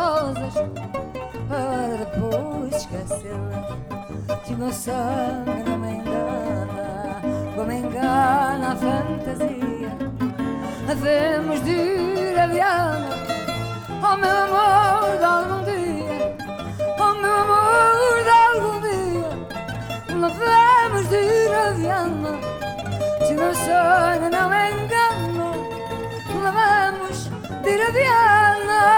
rosas para depois esquecê-las. Que o meu sangue não me engana, como engana a fantasia. Havemos de ir a Viana, oh meu amor de algum dia, oh meu amor de algum dia. Havemos de ir a Viana, se o meu sonho não me engana. Havemos de ir a Viana.